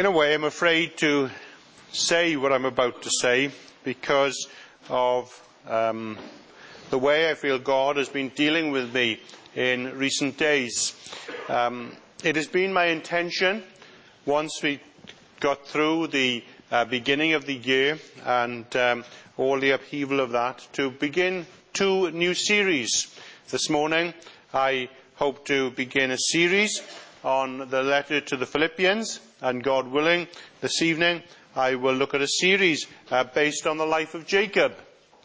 In a way, I'm afraid to say what I'm about to say because of the way I feel God has been dealing with me in recent days. It has been my intention, once we got through the beginning of the year and all the upheaval of that, to begin 2 new series. This morning I hope to begin a series on the letter to the Philippians, and God willing, this evening I will look at a series based on the life of Jacob.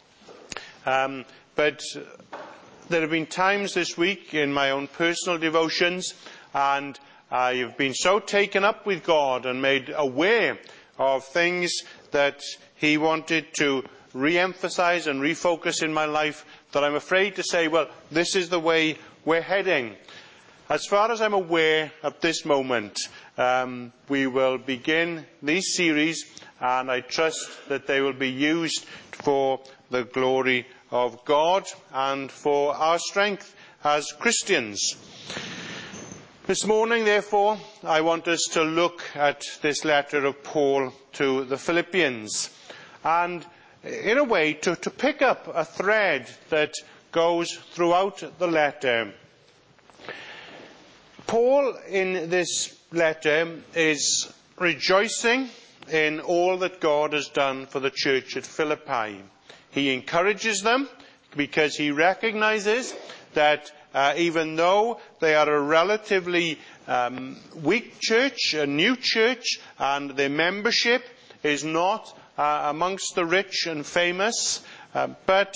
But there have been times this week in my own personal devotions, and I have been so taken up with God and made aware of things that He wanted to re-emphasize and refocus in my life, that I'm afraid to say, well, this is the way we're heading. As far as I'm aware at this moment, we will begin these series, and I trust that they will be used for the glory of God and for our strength as Christians. This morning, therefore, I want us to look at this letter of Paul to the Philippians, and in a way to pick up a thread that goes throughout the letter. Paul, in this letter, is rejoicing in all that God has done for the church at Philippi. He encourages them because he recognizes that even though they are a relatively weak church, a new church, and their membership is not amongst the rich and famous, but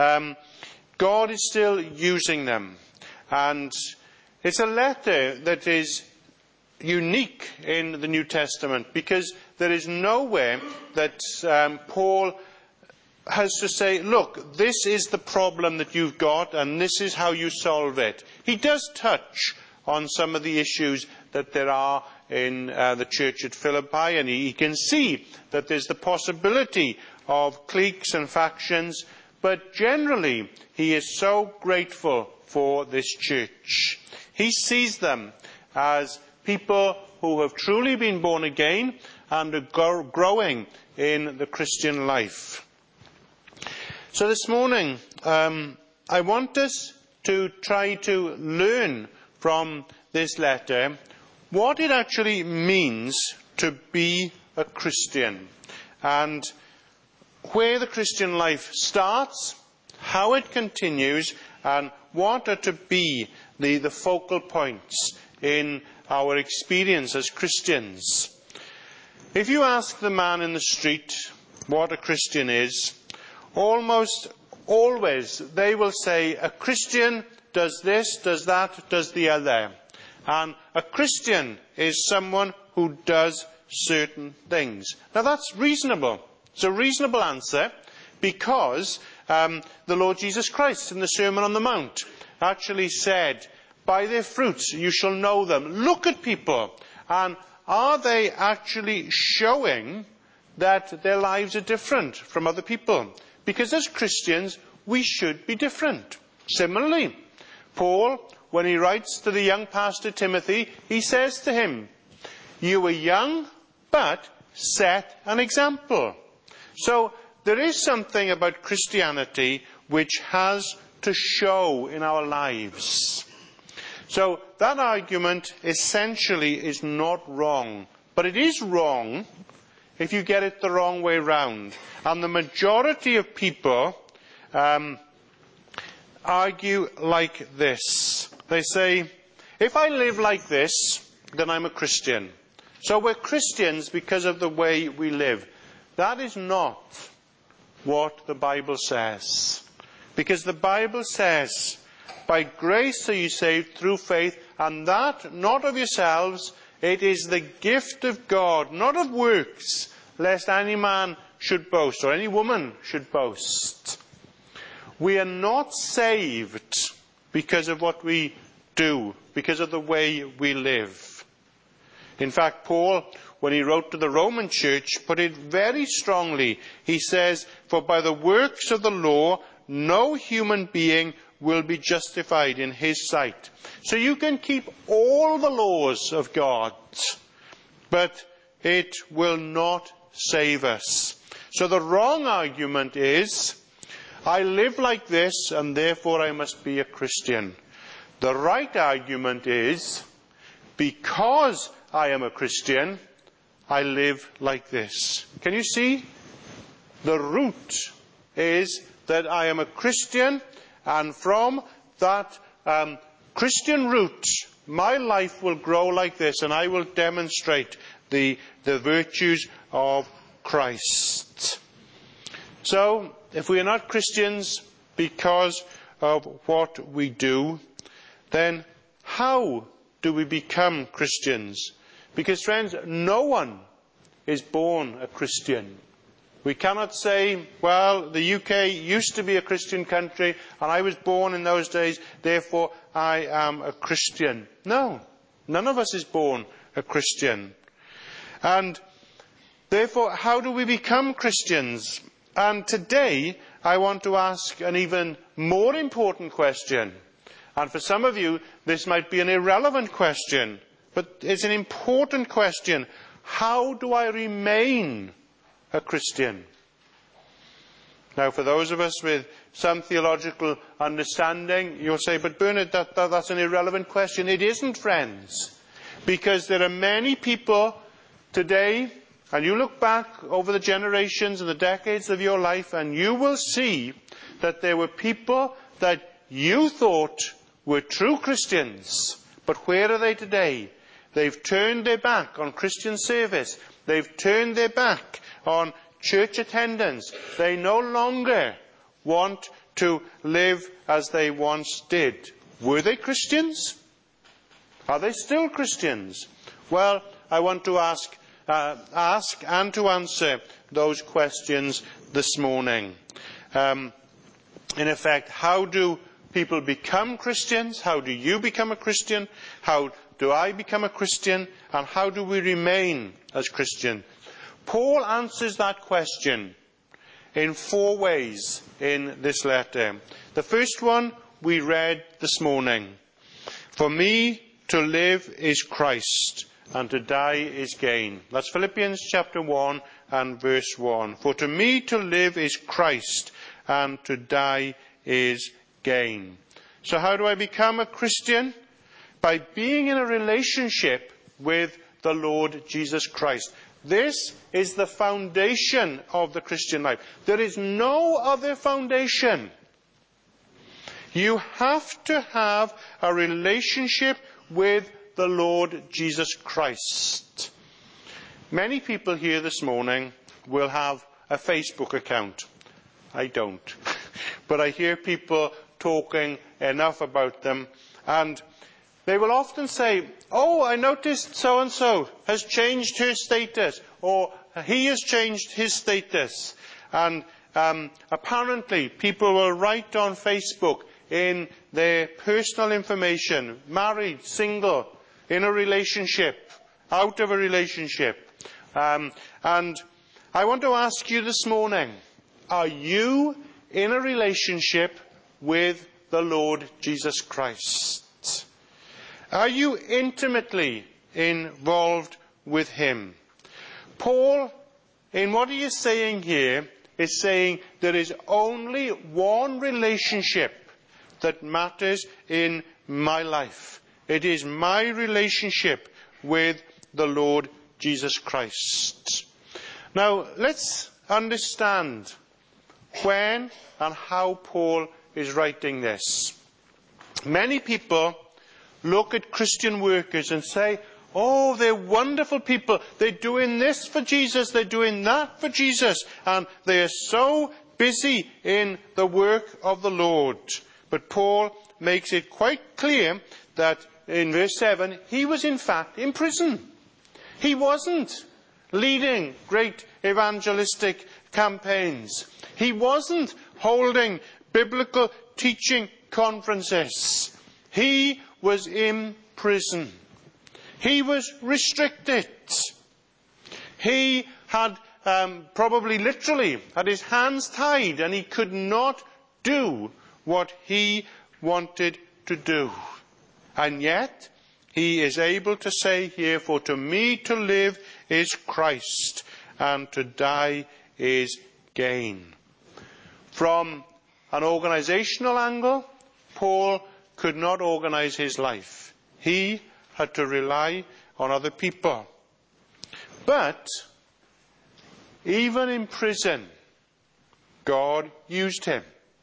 God is still using them. And it's a letter that is unique in the New Testament because there is nowhere that Paul has to say, look, this is the problem that you've got and this is how you solve it. He does touch on some of the issues that there are in the church at Philippi, and he can see that there's the possibility of cliques and factions, but generally he is so grateful for this church. He sees them as people who have truly been born again and are growing in the Christian life. So this morning, I want us to try to learn from this letter what it actually means to be a Christian, and where the Christian life starts, how it continues, and what are to be the focal points in our experience as Christians. If you ask the man in the street what a Christian is, almost always they will say a Christian does this, does that, does the other. And a Christian is someone who does certain things. Now that's reasonable. It's a reasonable answer because the Lord Jesus Christ in the Sermon on the Mount actually said, by their fruits you shall know them. Look at people, and are they actually showing that their lives are different from other people? Because as Christians, we should be different. Similarly, Paul, when he writes to the young pastor Timothy, he says to him, you are young, but set an example. So there is something about Christianity which has to show in our lives. So that argument essentially is not wrong, but it is wrong if you get it the wrong way round. And the majority of people argue like this. They say, if I live like this, then I'm a Christian. So we're Christians because of the way we live. That is not what the Bible says. Because the Bible says, by grace are you saved through faith, and that not of yourselves, it is the gift of God, not of works, lest any man should boast, or any woman should boast. We are not saved because of what we do, because of the way we live. In fact, Paul, when he wrote to the Roman church, put it very strongly. He says, for by the works of the law, no human being will be justified in his sight. So you can keep all the laws of God, but it will not save us. So the wrong argument is, I live like this and therefore I must be a Christian. The right argument is, because I am a Christian, I live like this. Can you see? The root is that I am a Christian, and from that Christian root, my life will grow like this, and I will demonstrate the virtues of Christ. So, if we are not Christians because of what we do, then how do we become Christians? Because, friends, no one is born a Christian. We cannot say, well, the UK used to be a Christian country and I was born in those days, therefore I am a Christian. No, none of us is born a Christian. And therefore, how do we become Christians? And today I want to ask an even more important question. And for some of you, this might be an irrelevant question, but it's an important question. How do I remain a Christian? Now, for those of us with some theological understanding, you'll say, but Bernard, that's an irrelevant question. It isn't, friends, because there are many people today, and you look back over the generations and the decades of your life, and you will see that there were people that you thought were true Christians. But where are they today? They've turned their back on Christian service. They've turned their back on church attendance. They no longer want to live as they once did. Were they Christians? Are they still Christians? Well, I want to ask and to answer those questions this morning. In effect, how do people become Christians? How do you become a Christian? How do I become a Christian? And how do we remain as Christians? Paul answers that question in 4 ways in this letter. The first one we read this morning. For me to live is Christ, and to die is gain. That's Philippians chapter 1 and verse 1. For to me to live is Christ, and to die is gain. So how do I become a Christian? By being in a relationship with the Lord Jesus Christ. This is the foundation of the Christian life. There is no other foundation. You have to have a relationship with the Lord Jesus Christ. Many people here this morning will have a Facebook account. I don't. But I hear people talking enough about them, and they will often say, oh, I noticed so-and-so has changed her status, or he has changed his status. And apparently people will write on Facebook in their personal information, married, single, in a relationship, out of a relationship. And I want to ask you this morning, are you in a relationship with the Lord Jesus Christ? Are you intimately involved with him? Paul, in what he is saying here, is saying there is only one relationship that matters in my life. It is my relationship with the Lord Jesus Christ. Now, let's understand when and how Paul is writing this. Many people look at Christian workers and say, oh, they're wonderful people. They're doing this for Jesus. They're doing that for Jesus. And they are so busy in the work of the Lord. But Paul makes it quite clear that in verse 7, he was in fact in prison. He wasn't leading great evangelistic campaigns. He wasn't holding biblical teaching conferences. He was in prison. He was restricted. He had probably literally had his hands tied, and he could not do what he wanted to do. And yet, he is able to say here, for to me to live is Christ, and to die is gain. From an organizational angle, Paul could not organize his life. He had to rely on other people. But even in prison, God used him.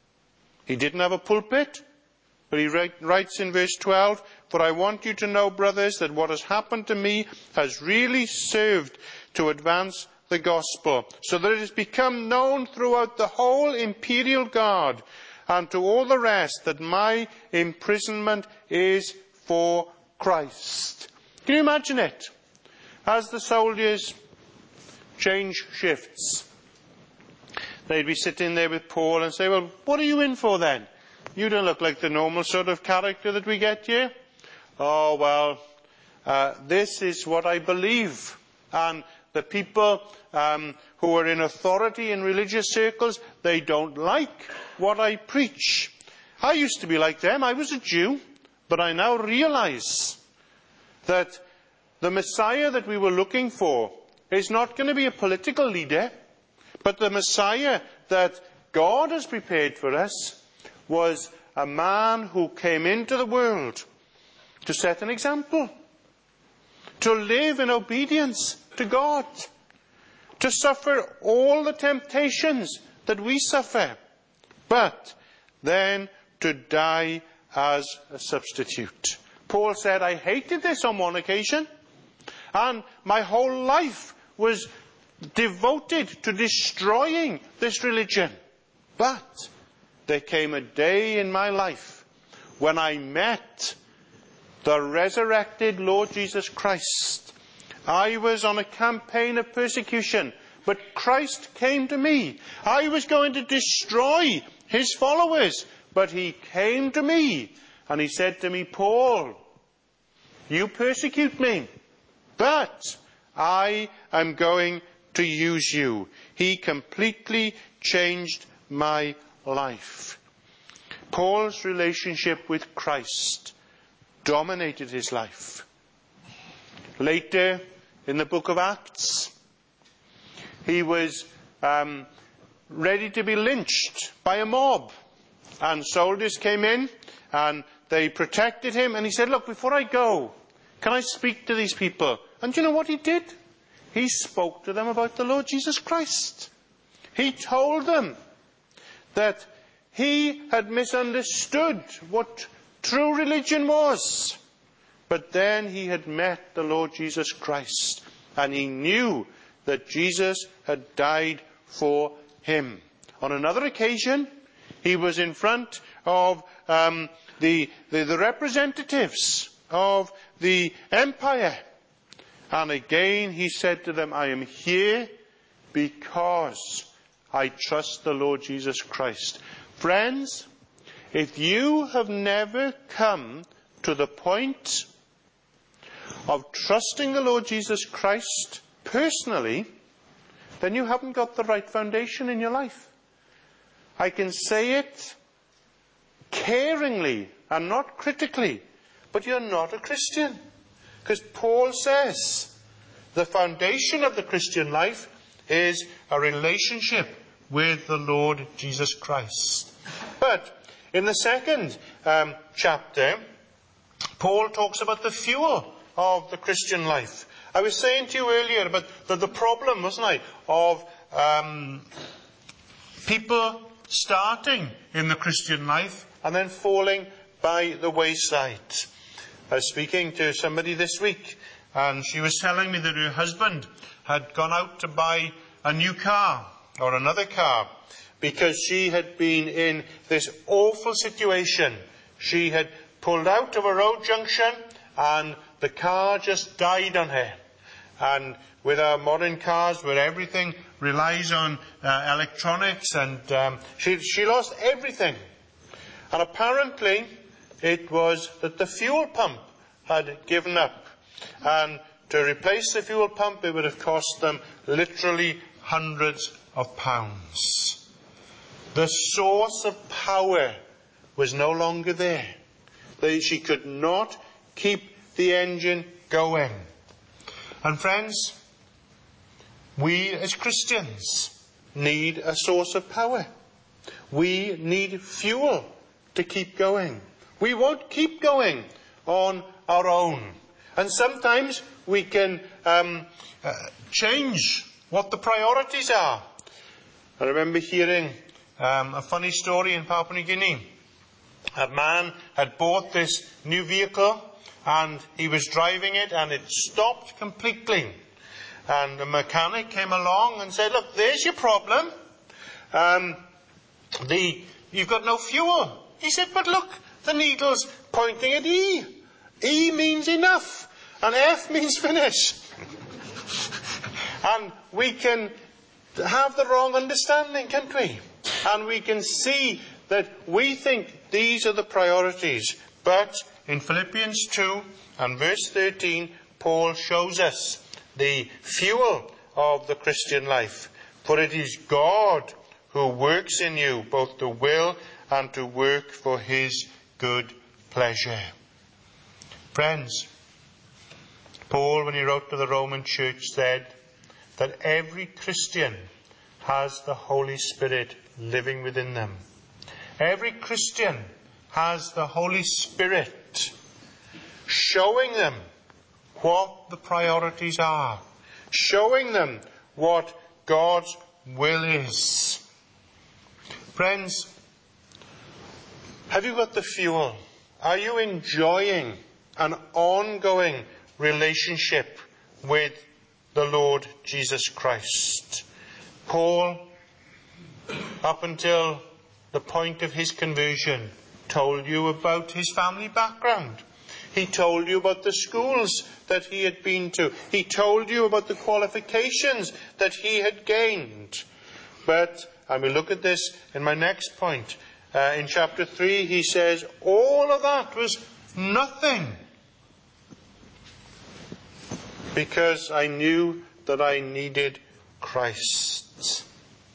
He didn't have a pulpit, but he writes in verse 12, for I want you to know, brothers, that what has happened to me has really served to advance the gospel, so that it has become known throughout the whole imperial guard and to all the rest that my imprisonment is for Christ. Can you imagine it? As the soldiers change shifts, they'd be sitting there with Paul and say, well, what are you in for then? You don't look like the normal sort of character that we get here. Oh, well, this is what I believe. And the people who are in authority in religious circles, they don't like what I preach. I used to be like them. I was a Jew. But I now realize that the Messiah that we were looking for is not going to be a political leader, but the Messiah that God has prepared for us was a man who came into the world to set an example, to live in obedience to God, to suffer all the temptations that we suffer, but then to die as a substitute. Paul said, I hated this on one occasion, and my whole life was devoted to destroying this religion. But there came a day in my life when I met the resurrected Lord Jesus Christ. I was on a campaign of persecution, but Christ came to me. I was going to destroy his followers, but he came to me and he said to me, Paul, you persecute me, but I am going to use you. He completely changed my life. Paul's relationship with Christ dominated his life. Later in the book of Acts, he was ready to be lynched by a mob. And soldiers came in and they protected him. And he said, look, before I go, can I speak to these people? And do you know what he did? He spoke to them about the Lord Jesus Christ. He told them that he had misunderstood what true religion was. But then he had met the Lord Jesus Christ, and he knew that Jesus had died for him. On another occasion, he was in front of the representatives of the empire. And again he said to them, I am here because I trust the Lord Jesus Christ. Friends, if you have never come to the point of trusting the Lord Jesus Christ personally, then you haven't got the right foundation in your life. I can say it caringly and not critically, but you're not a Christian. Because Paul says the foundation of the Christian life is a relationship with the Lord Jesus Christ. But in the second chapter, Paul talks about the fuel of the Christian life. I was saying to you earlier about the problem, wasn't I, of people starting in the Christian life and then falling by the wayside. I was speaking to somebody this week, and she was telling me that her husband had gone out to buy a new car, or another car, because she had been in this awful situation. She had pulled out of a road junction, and the car just died on her. And with our modern cars, where everything relies on electronics, and she lost everything. And apparently, it was that the fuel pump had given up. And to replace the fuel pump, it would have cost them literally hundreds of pounds. The source of power was no longer there. She could not keep the engine going. And friends, we as Christians need a source of power. We need fuel to keep going. We won't keep going on our own. And sometimes we can change what the priorities are. I remember hearing a funny story in Papua New Guinea. A man had bought this new vehicle and he was driving it and it stopped completely. And the mechanic came along and said, look, there's your problem. You've got no fuel. He said, but look, the needle's pointing at E. E means enough. And F means finish. And we can have the wrong understanding, can't we? And we can see that we think these are the priorities. But in Philippians 2 and verse 13, Paul shows us the fuel of the Christian life. For it is God who works in you both to will and to work for his good pleasure. Friends, Paul, when he wrote to the Roman church, said that every Christian has the Holy Spirit living within them. Every Christian has the Holy Spirit showing them what the priorities are, showing them what God's will is. Friends, have you got the fuel? Are you enjoying an ongoing relationship with the Lord Jesus Christ? Paul, up until the point of his conversion, told you about his family background. He told you about the schools that he had been to. He told you about the qualifications that he had gained. But, and we look at this in my next point, in chapter 3, he says, all of that was nothing, because I knew that I needed Christ.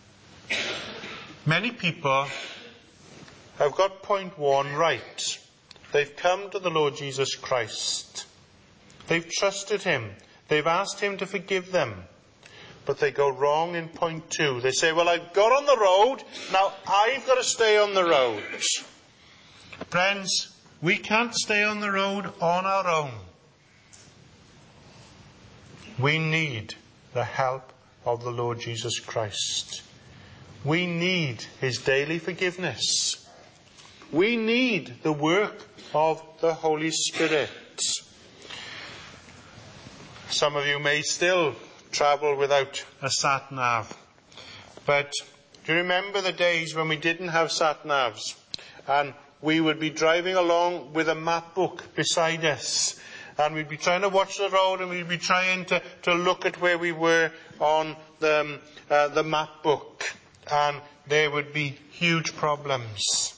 Many people have got point 1 right. They've come to the Lord Jesus Christ. They've trusted him. They've asked him to forgive them. But they go wrong in point 2. They say, well, I've got on the road, now I've got to stay on the road. Friends, we can't stay on the road on our own. We need the help of the Lord Jesus Christ. We need his daily forgiveness. We need the work of the Holy Spirit. Some of you may still travel without a sat-nav. But do you remember the days when we didn't have sat-navs? And we would be driving along with a map book beside us. And we'd be trying to watch the road and we'd be trying to look at where we were on the map book. And there would be huge problems.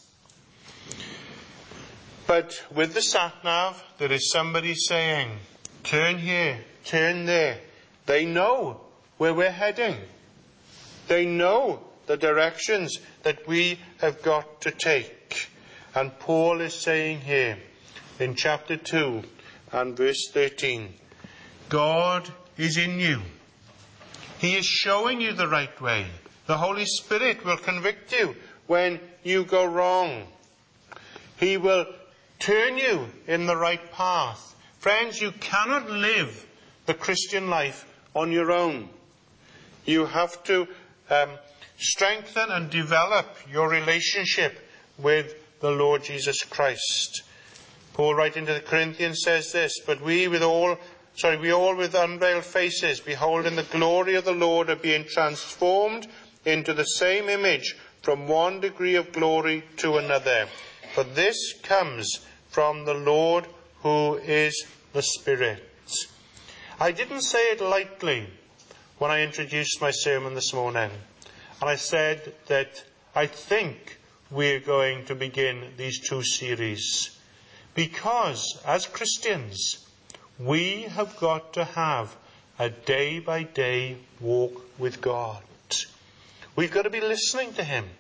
But with the sat-nav, there is somebody saying, turn here, turn there. They know where we're heading. They know the directions that we have got to take. And Paul is saying here in chapter 2 and verse 13, God is in you. He is showing you the right way. The Holy Spirit will convict you when you go wrong. He will turn you in the right path. Friends, you cannot live the Christian life on your own. You have to strengthen and develop your relationship with the Lord Jesus Christ. Paul, writing to the Corinthians, says this, but we all with unveiled faces, beholding the glory of the Lord, are being transformed into the same image from one degree of glory to another. For this comes from the Lord who is the Spirit. I didn't say it lightly when I introduced my sermon this morning. And I said that I think we're going to begin these 2 series. Because as Christians, we have got to have a day-by-day walk with God. We've got to be listening to him.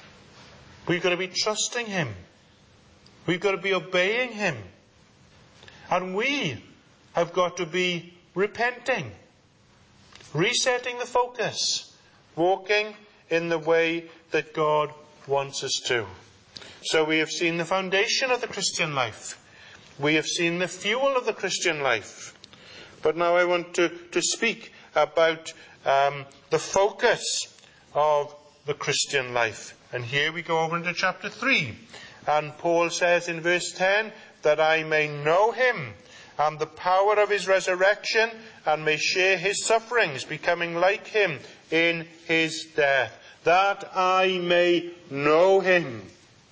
We've got to be trusting him. We've got to be obeying him. And we have got to be repenting, resetting the focus, walking in the way that God wants us to. So we have seen the foundation of the Christian life. We have seen the fuel of the Christian life. But now I want to speak about the focus of the Christian life. And here we go over into chapter 3. And Paul says in verse 10, that I may know him and the power of his resurrection, and may share his sufferings, becoming like him in his death, that I may know him.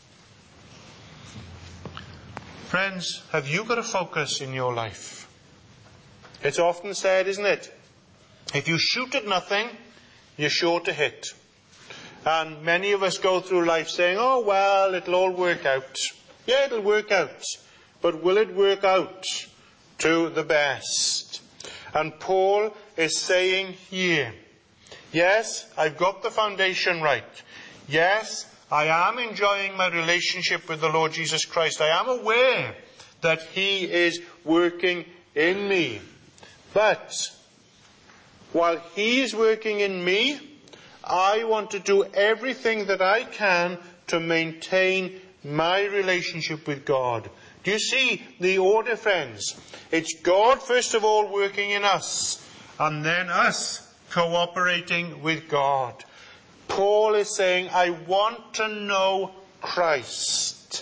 Friends, have you got a focus in your life? It's often said, isn't it? If you shoot at nothing, you're sure to hit. And many of us go through life saying, oh, well, it'll all work out. Yeah, it'll work out. But will it work out to the best? And Paul is saying here, yes, I've got the foundation right. Yes, I am enjoying my relationship with the Lord Jesus Christ. I am aware that he is working in me. But while he is working in me, I want to do everything that I can to maintain my relationship with God. Do you see the order, friends? It's God, first of all, working in us, and then us cooperating with God. Paul is saying, I want to know Christ.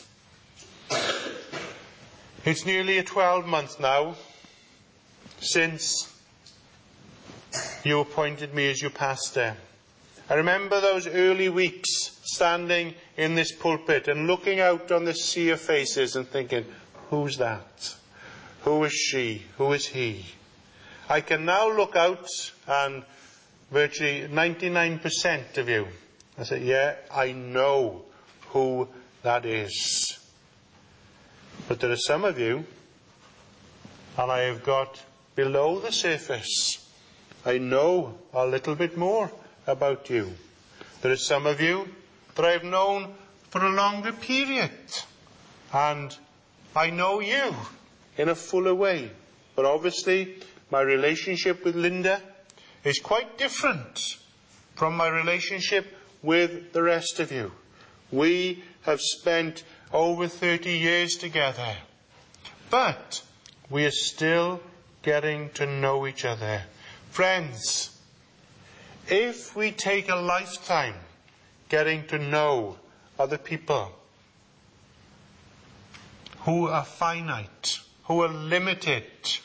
It's nearly a 12-month now since you appointed me as your pastor. I remember those early weeks standing in this pulpit and looking out on this sea of faces and thinking, who's that? Who is she? Who is he? I can now look out and virtually 99% of you, I say, yeah, I know who that is. But there are some of you, and I have got below the surface. I know a little bit more about you. There are some of you that I have known for a longer period, and I know you in a fuller way. But obviously, my relationship with Linda is quite different from my relationship with the rest of you. We have spent over 30 years together, but we are still getting to know each other. Friends, if we take a lifetime getting to know other people who are finite, who are limited,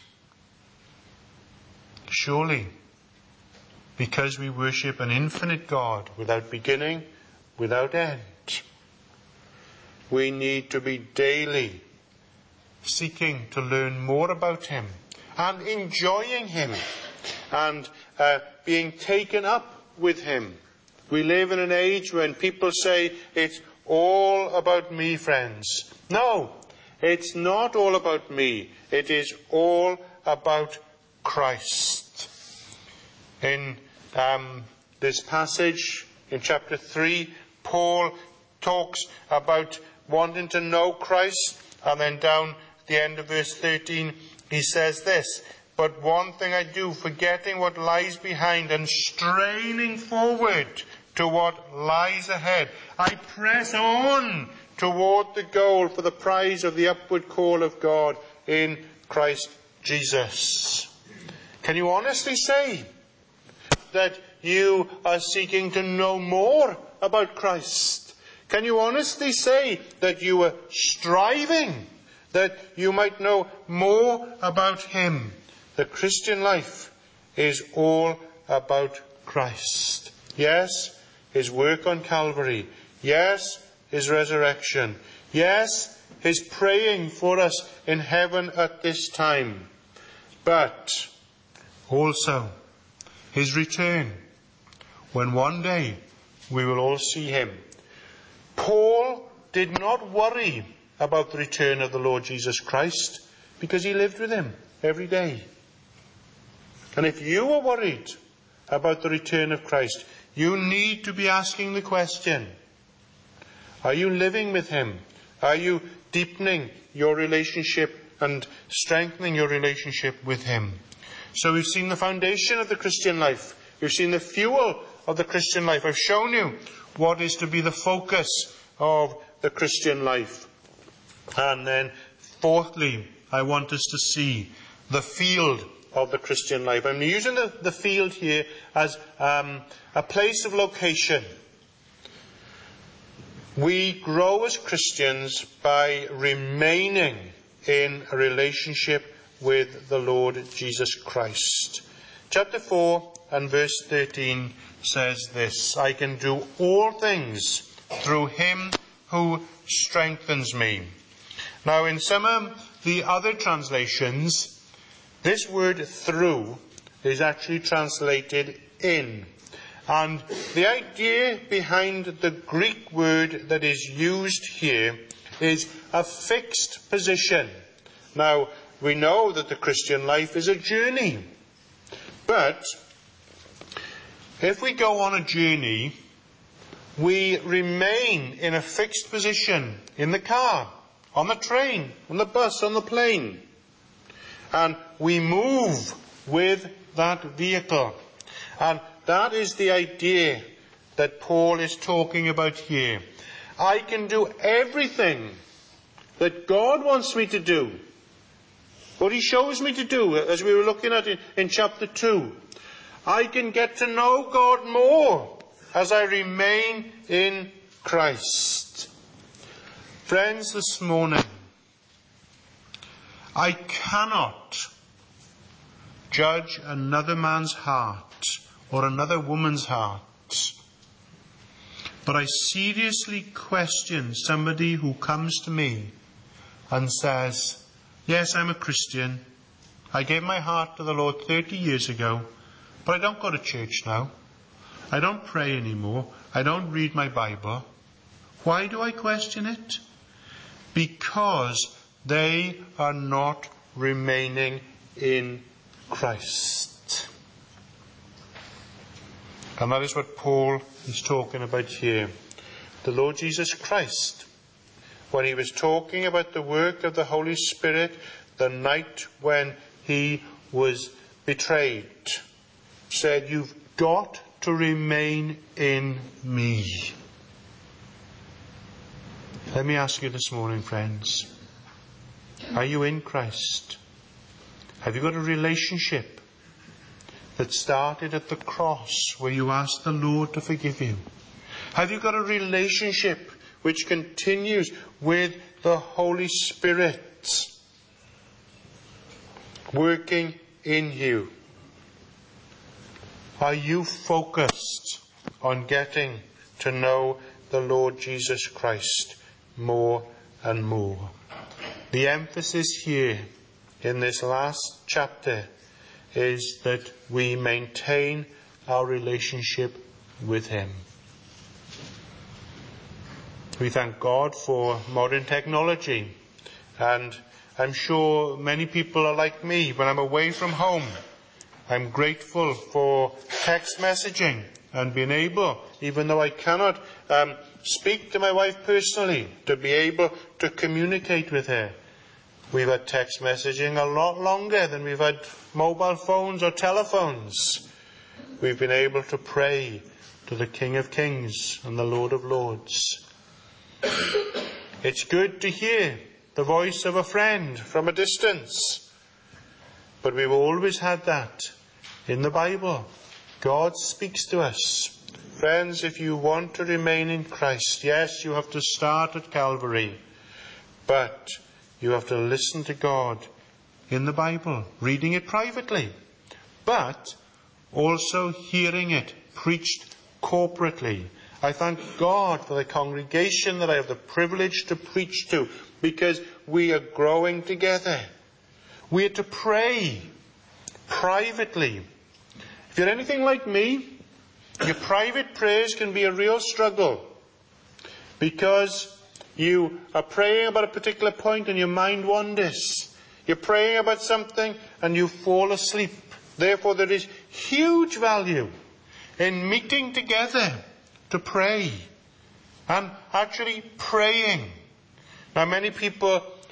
surely, because we worship an infinite God without beginning, without end, we need to be daily seeking to learn more about him and enjoying him and being taken up with him. We live in an age when people say, it's all about me, friends. No, it's not all about me. It is all about Christ. In this passage, in chapter 3, Paul talks about wanting to know Christ, and then down at the end of verse 13, he says this, but one thing I do, forgetting what lies behind and straining forward to what lies ahead, I press on toward the goal for the prize of the upward call of God in Christ Jesus. Can you honestly say that you are seeking to know more about Christ? Can you honestly say that you are striving that you might know more about him? The Christian life is all about Christ. Yes, his work on Calvary. Yes, his resurrection. Yes, his praying for us in heaven at this time. But also his return, when one day we will all see him. Paul did not worry about the return of the Lord Jesus Christ because he lived with him every day. And if you are worried about the return of Christ, you need to be asking the question, are you living with him? Are you deepening your relationship and strengthening your relationship with him. So we've seen the foundation of the Christian life. We've seen the fuel of the Christian life. I've shown you what is to be the focus of the Christian life. And then, fourthly, I want us to see the field of the Christian life. I'm using the field here as a place of location. We grow as Christians by remaining in a relationship with the Lord Jesus Christ. Chapter 4 and verse 13 says this: I can do all things through him who strengthens me. Now, in some of the other translations, this word through is actually translated in. And the idea behind the Greek word that is used here is a fixed position. Now, we know that the Christian life is a journey. But if we go on a journey, we remain in a fixed position in the car, on the train, on the bus, on the plane. And we move with that vehicle. And that is the idea that Paul is talking about here. I can do everything that God wants me to do, what he shows me to do, as we were looking at in chapter 2. I can get to know God more as I remain in Christ. Friends, this morning, I cannot judge another man's heart or another woman's heart, but I seriously question somebody who comes to me and says, yes, I'm a Christian. I gave my heart to the Lord 30 years ago, but I don't go to church now. I don't pray anymore. I don't read my Bible. Why do I question it? Because they are not remaining in Christ. And that is what Paul is talking about here. The Lord Jesus Christ, when he was talking about the work of the Holy Spirit the night when he was betrayed, said, you've got to remain in me. Let me ask you this morning, friends, are you in Christ? Have you got a relationship that started at the cross where you asked the Lord to forgive you? Have you got a relationship which continues with the Holy Spirit working in you? Are you focused on getting to know the Lord Jesus Christ more and more? The emphasis here in this last chapter is that we maintain our relationship with him. We thank God for modern technology, and I'm sure many people are like me. When I'm away from home, I'm grateful for text messaging and being able, even though I cannot speak to my wife personally, to be able to communicate with her. We've had text messaging a lot longer than we've had mobile phones or telephones. We've been able to pray to the King of Kings and the Lord of Lords. It's good to hear the voice of a friend from a distance. But we've always had that in the Bible. God speaks to us. Friends, if you want to remain in Christ, yes, you have to start at Calvary. But you have to listen to God in the Bible, reading it privately, but also hearing it preached corporately. I thank God for the congregation that I have the privilege to preach to, because we are growing together. We are to pray privately. If you're anything like me, your private prayers can be a real struggle, because you are praying about a particular point and your mind wanders. You're praying about something and you fall asleep. Therefore, there is huge value in meeting together to pray and actually praying. Now, many people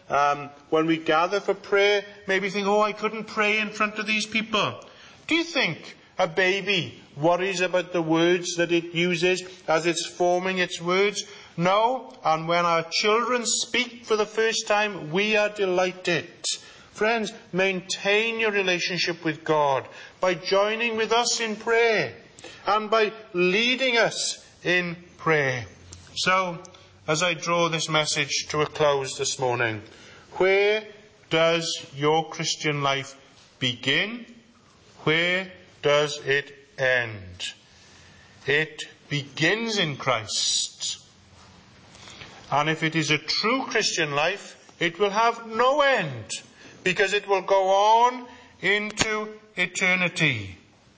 When we gather for prayer, maybe think, oh, I couldn't pray in front of these people. Do you think a baby worries about the words that it uses as it's forming its words? No. And when our children speak for the first time, we are delighted. Friends, maintain your relationship with God by joining with us in prayer and by leading us in prayer. So, as I draw this message to a close this morning, where does your Christian life begin? Where does it end? It begins in Christ. And if it is a true Christian life, it will have no end, because it will go on into eternity.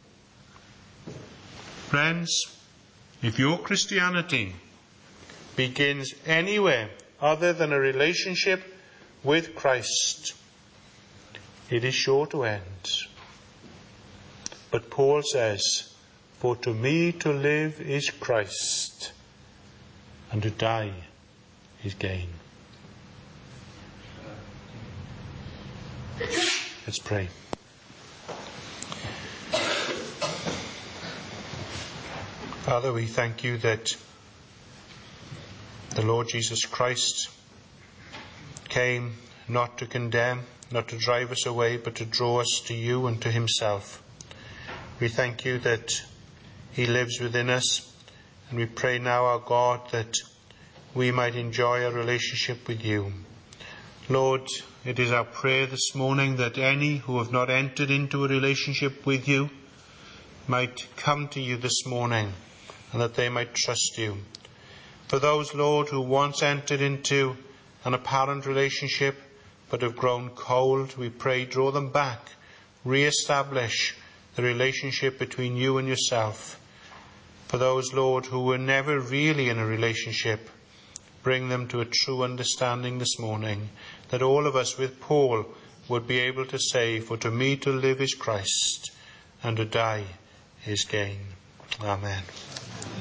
Friends, if your Christianity begins anywhere other than a relationship with Christ, it is sure to end. But Paul says, for to me to live is Christ, and to die is gain. Let's pray. Father, we thank you that the Lord Jesus Christ came not to condemn, not to drive us away, but to draw us to you and to himself. We thank you that he lives within us, and we pray now, our God, that we might enjoy a relationship with you. Lord, it is our prayer this morning that any who have not entered into a relationship with you might come to you this morning, and that they might trust you. For those, Lord, who once entered into an apparent relationship but have grown cold, we pray, draw them back, re-establish the relationship between you and yourself. For those, Lord, who were never really in a relationship, bring them to a true understanding this morning, that all of us with Paul would be able to say, for to me to live is Christ, and to die is gain. Amen.